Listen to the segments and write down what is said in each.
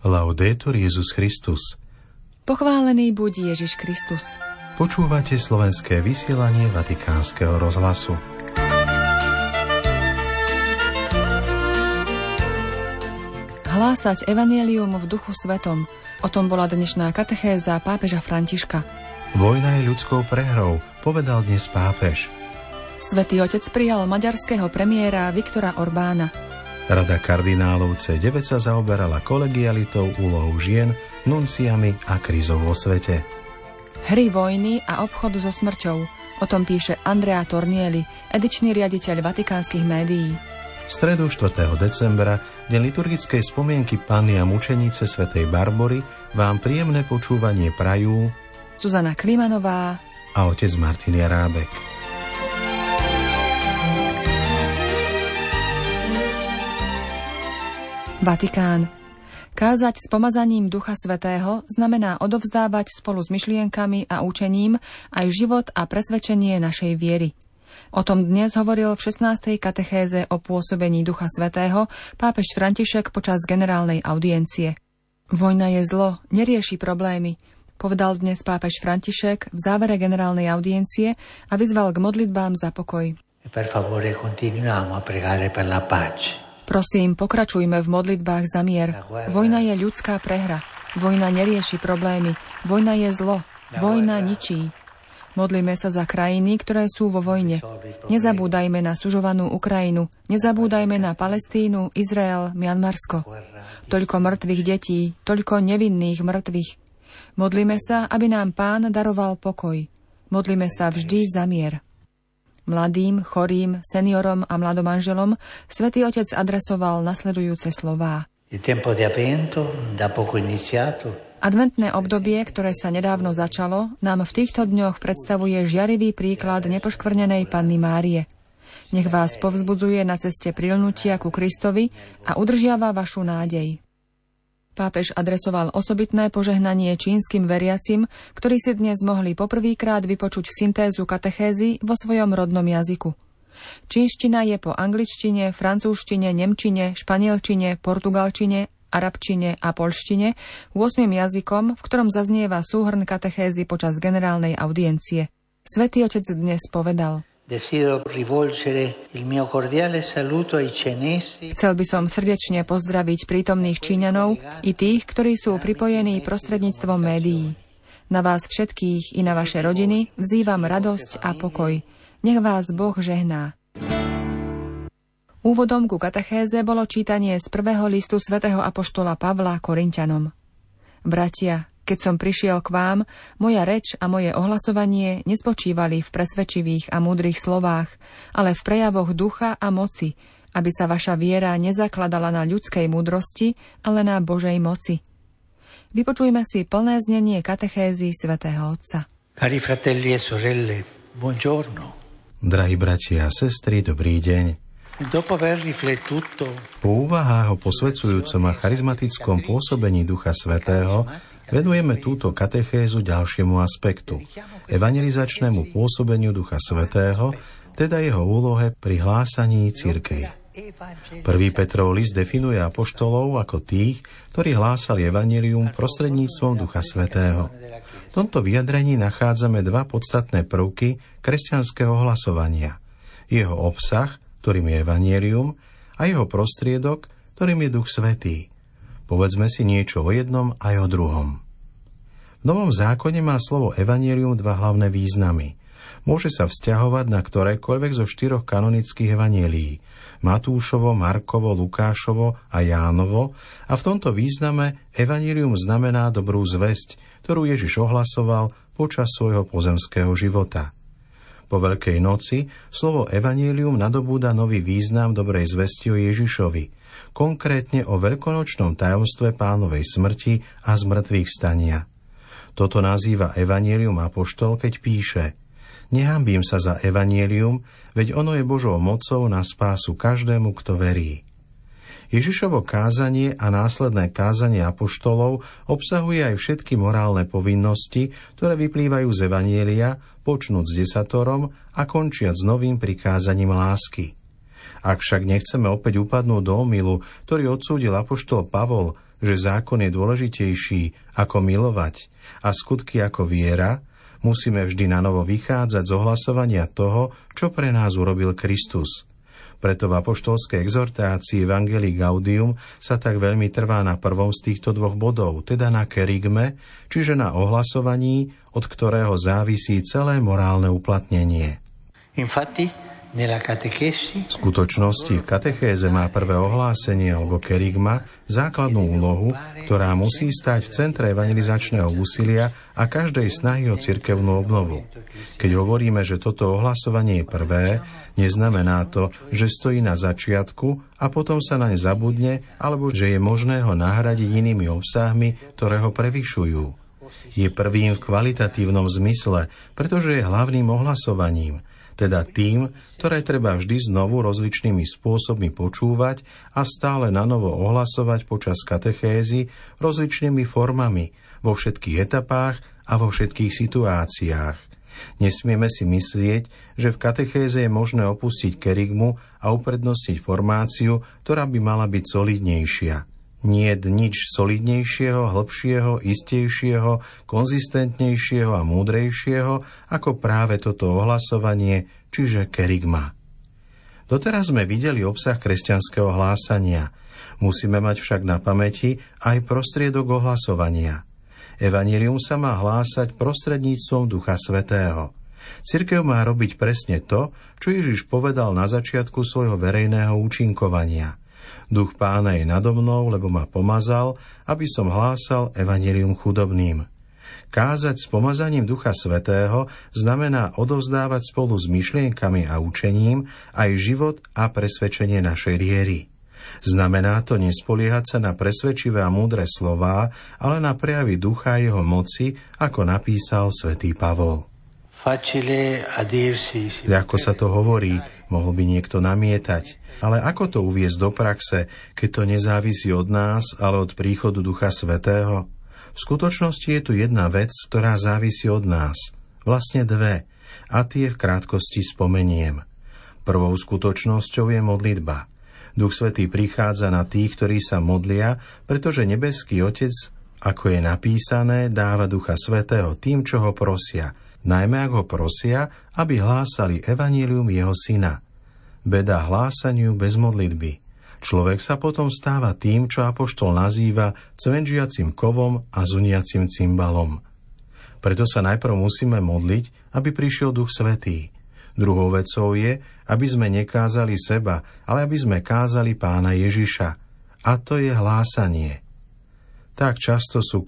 Laudetur Jesus Christus. Pochválený buď Ježiš Kristus. Počúvate slovenské vysielanie Vatikánskeho rozhlasu. Hlásať evanjelium v Duchu Svetom. O tom bola dnešná katechéza pápeža Františka. Vojna je ľudskou prehrou, povedal dnes pápež. Svätý Otec prijal maďarského premiéra Viktora Orbána. Rada kardinálov C9 sa zaoberala kolegialitou, úlohou žien, nunciami a krízou vo svete. Hry vojny a obchod so smrťou. O tom píše Andrea Tornieli, edičný riaditeľ vatikánskych médií. V stredu 4. decembra, deň liturgickej spomienky Panny a mučenice svätej Barbory, vám príjemné počúvanie prajú Zuzana Klimanová a otec Martin Jarábek. Vatikán. Kázať s pomazaním Ducha Svätého znamená odovzdávať spolu s myšlienkami a učením aj život a presvedčenie našej viery. O tom dnes hovoril v 16. katechéze o pôsobení Ducha Svätého pápež František počas generálnej audiencie. Vojna je zlo, nerieši problémy, povedal dnes pápež František v závere generálnej audiencie a vyzval k modlitbám za pokoj. Per favore, continuiamo a pregare per la pace. Prosím, pokračujme v modlitbách za mier. Vojna je ľudská prehra. Vojna nerieši problémy. Vojna je zlo. Vojna ničí. Modlíme sa za krajiny, ktoré sú vo vojne. Nezabúdajme na sužovanú Ukrajinu. Nezabúdajme na Palestínu, Izrael, Mianmarsko. Toľko mŕtvych detí, toľko nevinných mŕtvych. Modlíme sa, aby nám Pán daroval pokoj. Modlíme sa vždy za mier. Mladým, chorým, seniorom a mladomanželom Svätý Otec adresoval nasledujúce slová. Adventné obdobie, ktoré sa nedávno začalo, nám v týchto dňoch predstavuje žiarivý príklad nepoškvrnenej Panny Márie. Nech vás povzbudzuje na ceste prilnutia ku Kristovi a udržiava vašu nádej. Pápež adresoval osobitné požehnanie čínskym veriacim, ktorí si dnes mohli poprvýkrát vypočuť syntézu katechézy vo svojom rodnom jazyku. Čínština je po angličtine, francúzštine, nemčine, španielčine, portugalčine, arabčine a poľštine 8. jazykom, v ktorom zaznieva súhrn katechézy počas generálnej audiencie. Svätý Otec dnes povedal: Chcel by som srdečne pozdraviť prítomných Číňanov i tých, ktorí sú pripojení prostredníctvom médií. Na vás všetkých i na vaše rodiny vzývam radosť a pokoj. Nech vás Boh žehná. Úvodom ku katechéze bolo čítanie z prvého listu svätého apoštola Pavla Korinťanom. Bratia, keď som prišiel k vám, moja reč a moje ohlasovanie nespočívali v presvedčivých a múdrych slovách, ale v prejavoch ducha a moci, aby sa vaša viera nezakladala na ľudskej múdrosti, ale na Božej moci. Vypočujme si plné znenie katechézy svätého Otca. Cari fratelli e sorelle, buongiorno. Drahí bratia a sestry, dobrý deň. Po úvahách o posvedzujúcom a charizmatickom pôsobení Ducha Svätého venujeme túto katechézu ďalšiemu aspektu, evangelizačnému pôsobeniu Ducha Svätého, teda jeho úlohe pri hlásaní cirkvi. 1. Petrov list definuje apoštolov ako tých, ktorí hlásali evanjelium prostredníctvom Ducha Svätého. V tomto vyjadrení nachádzame dva podstatné prvky kresťanského hlasovania. Jeho obsah, ktorým je evanjelium, a jeho prostriedok, ktorým je Duch Svätý. Povedzme si niečo o jednom aj o druhom. V Novom zákone má slovo evanjelium dva hlavné významy. Môže sa vzťahovať na ktorékoľvek zo 4 kanonických evanjelií: Matúšovo, Markovo, Lukášovo a Jánovo, a v tomto význame evanjelium znamená dobrú zvesť, ktorú Ježiš ohlasoval počas svojho pozemského života. Po Veľkej noci slovo evanjelium nadobúda nový význam dobrej zvesti o Ježišovi, konkrétne o veľkonočnom tajomstve Pánovej smrti a zmrtvých vstania. Toto nazýva evanjelium apoštol, keď píše: Nehanbím sa za evanjelium, veď ono je Božou mocou na spásu každému, kto verí. Ježišovo kázanie a následné kázanie apoštolov obsahuje aj všetky morálne povinnosti, ktoré vyplývajú z evanjelia, počnúť s desatorom a končiať s novým prikázaním lásky. Ak však nechceme opäť upadnúť do omylu, ktorý odsúdil apoštol Pavol, že zákon je dôležitejší ako milovať a skutky ako viera, musíme vždy nanovo vychádzať z ohlasovania toho, čo pre nás urobil Kristus. Preto v apoštolskej exhortácii Evangelii Gaudium sa tak veľmi trvá na prvom z týchto dvoch bodov, teda na kerygme, čiže na ohlasovaní, od ktorého závisí celé morálne uplatnenie. V skutočnosti v katechéze má prvé ohlásenie alebo kerygma základnú úlohu, ktorá musí stať v centre evangelizačného úsilia a každej snahy o cirkevnú obnovu. Keď hovoríme, že toto ohlasovanie je prvé, neznamená to, že stojí na začiatku a potom sa naň zabudne, alebo že je možné ho nahradiť inými obsahmi, ktoré ho prevyšujú. Je prvým v kvalitatívnom zmysle, pretože je hlavným ohlasovaním, teda tým, ktoré treba vždy znovu rozličnými spôsobmi počúvať a stále nanovo ohlasovať počas katechézy rozličnými formami, vo všetkých etapách a vo všetkých situáciách. Nesmieme si myslieť, že v katechéze je možné opustiť kerygmu a uprednostniť formáciu, ktorá by mala byť solidnejšia. Nie je nič solidnejšieho, hlbšieho, istejšieho, konzistentnejšieho a múdrejšieho ako práve toto ohlasovanie, čiže kerygma. Doteraz sme videli obsah kresťanského hlásania. Musíme mať však na pamäti aj prostriedok ohlasovania. Evanjelium sa má hlásať prostredníctvom Ducha Svätého. Cirkev má robiť presne to, čo Ježiš povedal na začiatku svojho verejného účinkovania. Duch Pána je nado mnou, lebo ma pomazal, aby som hlásal evanjelium chudobným. Kázať s pomazaním Ducha Svätého znamená odovzdávať spolu s myšlienkami a učením aj život a presvedčenie našej viery. Znamená to nespoliehať sa na presvedčivé a múdre slová, ale na prejavy ducha a jeho moci, ako napísal svätý Pavol. Ľahko sa to hovorí, mohol by niekto namietať. Ale ako to uviesť do praxe, keď to nezávisí od nás, ale od príchodu Ducha Svätého? V skutočnosti je tu jedna vec, ktorá závisí od nás. Vlastne dve, a tie v krátkosti spomeniem. Prvou skutočnosťou je modlitba. Duch Svätý prichádza na tých, ktorí sa modlia, pretože nebeský Otec, ako je napísané, dáva Ducha Svätého tým, čo ho prosia, najmä ak ho prosia, aby hlásali evanjelium jeho syna. Beda hlásaniu bez modlitby. Človek sa potom stáva tým, čo apoštol nazýva cvenžiacim kovom a zuniacim cymbalom. Preto sa najprv musíme modliť, aby prišiel Duch Svätý. Druhou vecou je, aby sme nekázali seba, ale aby sme kázali Pána Ježiša. A to je hlásanie. Tak často sú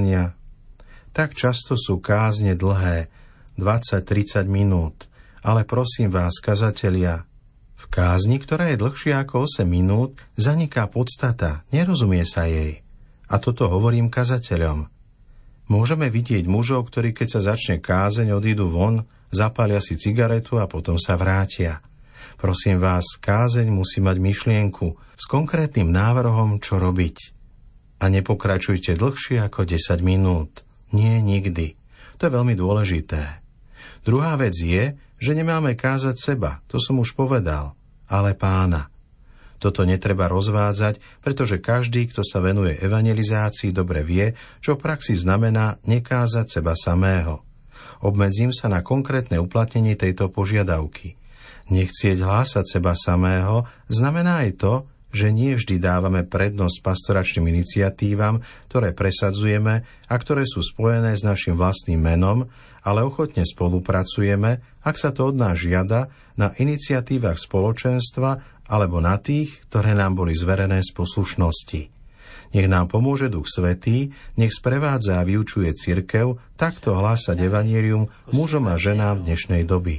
kázne dlhé, 20-30 minút. Ale prosím vás, kazatelia, v kázni, ktorá je dlhšia ako 8 minút, zaniká podstata, nerozumie sa jej. A toto hovorím kazateľom. Môžeme vidieť mužov, ktorí keď sa začne kázeň, odídu von, zapália si cigaretu a potom sa vrátia. Prosím vás, kázeň musí mať myšlienku s konkrétnym návrhom, čo robiť. A nepokračujte dlhšie ako 10 minút. Nie, nikdy. To je veľmi dôležité. Druhá vec je, že nemáme kázať seba, to som už povedal, ale Pána. Toto netreba rozvádzať, pretože každý, kto sa venuje evangelizácii, dobre vie, čo v praxi znamená nekázať seba samého. Obmedzím sa na konkrétne uplatnenie tejto požiadavky. Nechcieť hlásať seba samého znamená aj to, že nie vždy dávame prednosť pastoračným iniciatívam, ktoré presadzujeme a ktoré sú spojené s našim vlastným menom, ale ochotne spolupracujeme, ak sa to od nás žiada, na iniciatívach spoločenstva alebo na tých, ktoré nám boli zverené z poslušnosti. Nech nám pomôže Duch Svätý, nech sprevádza a vyučuje cirkev takto hlásať evanjelium mužom a ženám dnešnej doby.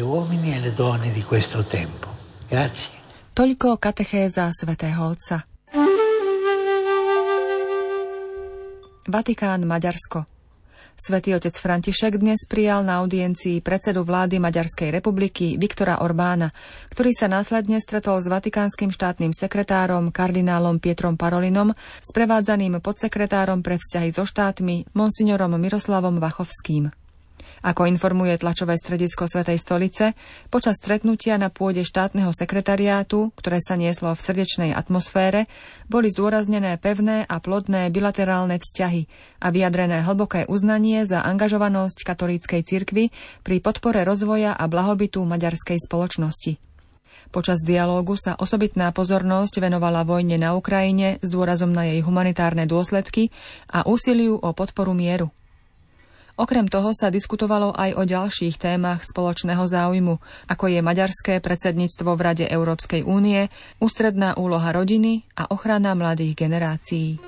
Toľko katechéza svätého Otca. Vatikán, Maďarsko. Svätý otec František dnes prijal na audiencii predsedu vlády Maďarskej republiky Viktora Orbána, ktorý sa následne stretol s vatikánskym štátnym sekretárom kardinálom Pietrom Parolinom, sprevádzaným podsekretárom pre vzťahy so štátmi monsignorom Miroslavom Vachovským. Ako informuje tlačové stredisko Svätej stolice, počas stretnutia na pôde štátneho sekretariátu, ktoré sa nieslo v srdečnej atmosfére, boli zdôraznené pevné a plodné bilaterálne vzťahy a vyjadrené hlboké uznanie za angažovanosť katolíckej cirkvi pri podpore rozvoja a blahobytu maďarskej spoločnosti. Počas dialógu sa osobitná pozornosť venovala vojne na Ukrajine s dôrazom na jej humanitárne dôsledky a úsiliu o podporu mieru. Okrem toho sa diskutovalo aj o ďalších témach spoločného záujmu, ako je maďarské predsedníctvo v Rade Európskej únie, ústredná úloha rodiny a ochrana mladých generácií.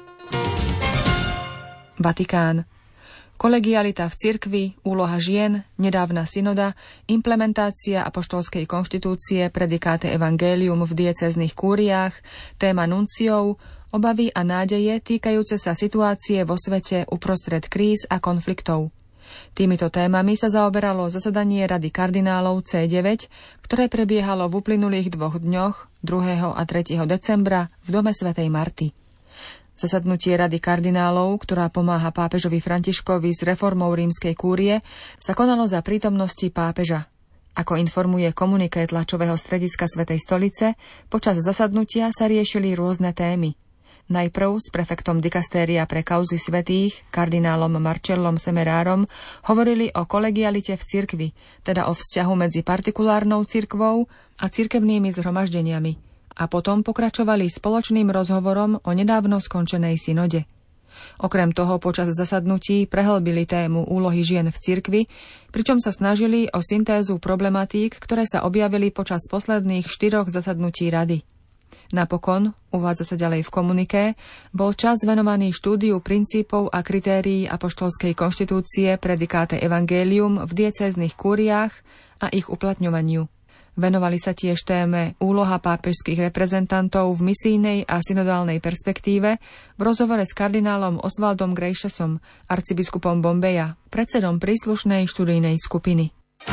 Vatikán. Kolegialita v cirkvi, úloha žien, nedávna synoda, implementácia apoštolskej konštitúcie, predikáte evangelium v diecéznych kúriách, téma nunciov, obavy a nádeje týkajúce sa situácie vo svete uprostred kríz a konfliktov. Týmito témami sa zaoberalo zasadanie Rady kardinálov C9, ktoré prebiehalo v uplynulých 2 dňoch 2. a 3. decembra v dome svätej Marty. Zasadnutie Rady kardinálov, ktorá pomáha pápežovi Františkovi s reformou rímskej kúrie, sa konalo za prítomnosti pápeža. Ako informuje komuniké tlačového strediska Svätej stolice, počas zasadnutia sa riešili rôzne témy. Najprv s prefektom dikastéria pre kauzy svätých, kardinálom Marcellom Semerárom, hovorili o kolegialite v cirkvi, teda o vzťahu medzi partikulárnou cirkvou a cirkevnými zhromaždeniami, a potom pokračovali spoločným rozhovorom o nedávno skončenej synode. Okrem toho počas zasadnutí prehlbili tému úlohy žien v cirkvi, pričom sa snažili o syntézu problematík, ktoré sa objavili počas posledných 4 zasadnutí rady. Napokon, uvádza sa ďalej v komuniké, bol čas venovaný štúdiu princípov a kritérií apoštolskej konštitúcie predikáte evangelium v diecéznych kúriách a ich uplatňovaniu. Venovali sa tiež téme úloha pápežských reprezentantov v misijnej a synodálnej perspektíve v rozhovore s kardinálom Osvaldom Grejšesom, arcibiskupom Bombeja, predsedom príslušnej študijnej skupiny.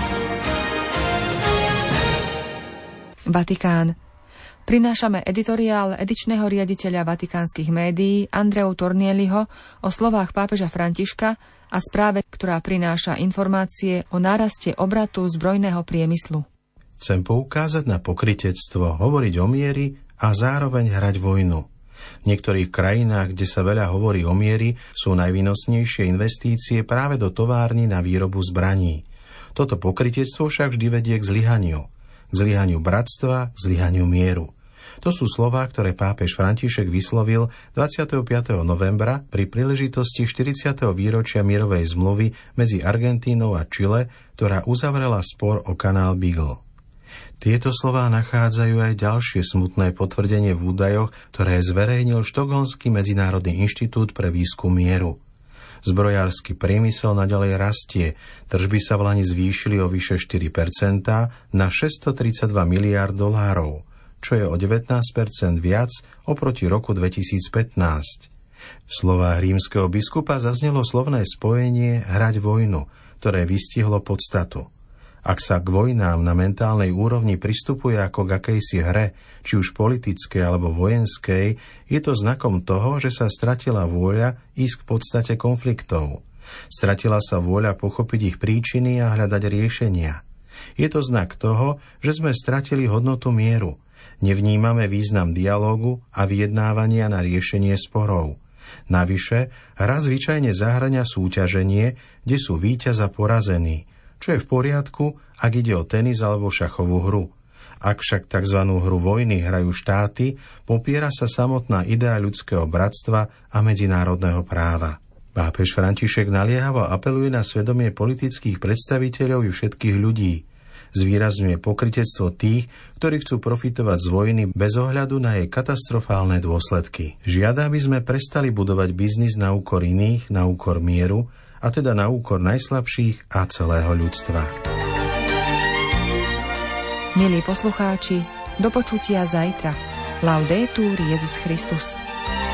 Vatikán. Prinášame editoriál edičného riaditeľa vatikánskych médií Andreu Tornieliho o slovách pápeža Františka a správe, ktorá prináša informácie o náraste obratu zbrojného priemyslu. Chcem poukázať na pokrytectvo, hovoriť o mieri a zároveň hrať vojnu. V niektorých krajinách, kde sa veľa hovorí o mieri, sú najvýnosnejšie investície práve do tovární na výrobu zbraní. Toto pokrytectvo však vždy vedie k zlyhaniu bratstva, k zlyhaniu mieru. To sú slová, ktoré pápež František vyslovil 25. novembra pri príležitosti 40. výročia mierovej zmluvy medzi Argentínou a Čile, ktorá uzavrela spor o kanál Beagle. Tieto slová nachádzajú aj ďalšie smutné potvrdenie v údajoch, ktoré zverejnil Štokholmský medzinárodný inštitút pre výskum mieru. Zbrojársky priemysel naďalej rastie, tržby sa v lani zvýšili o vyše 4% na $632 miliárd, čo je o 19% viac oproti roku 2015. V slovách rímskeho biskupa zaznelo slovné spojenie hrať vojnu, ktoré vystihlo podstatu. Ak sa k vojnám na mentálnej úrovni pristupuje ako k akejsi hre, či už politickej alebo vojenskej, je to znakom toho, že sa stratila vôľa ísť k podstate konfliktov. Stratila sa vôľa pochopiť ich príčiny a hľadať riešenia. Je to znak toho, že sme stratili hodnotu mieru. Nevnímame význam dialógu a vyjednávania na riešenie sporov. Navyše, hra zvyčajne zahŕňa súťaženie, kde sú víťaz a porazení, čo je v poriadku, ak ide o tenis alebo šachovú hru. Ak však tzv. Hru vojny hrajú štáty, popiera sa samotná idea ľudského bratstva a medzinárodného práva. Pápež František naliehavo apeluje na svedomie politických predstaviteľov i všetkých ľudí. Zvýrazňuje pokrytectvo tých, ktorí chcú profitovať z vojny bez ohľadu na jej katastrofálne dôsledky. Žiada, aby sme prestali budovať biznis na úkor iných, na úkor mieru, a teda na úkor najslabších a celého ľudstva. Milí poslucháči, do počutia zajtra. Laudetur Jesus Christus.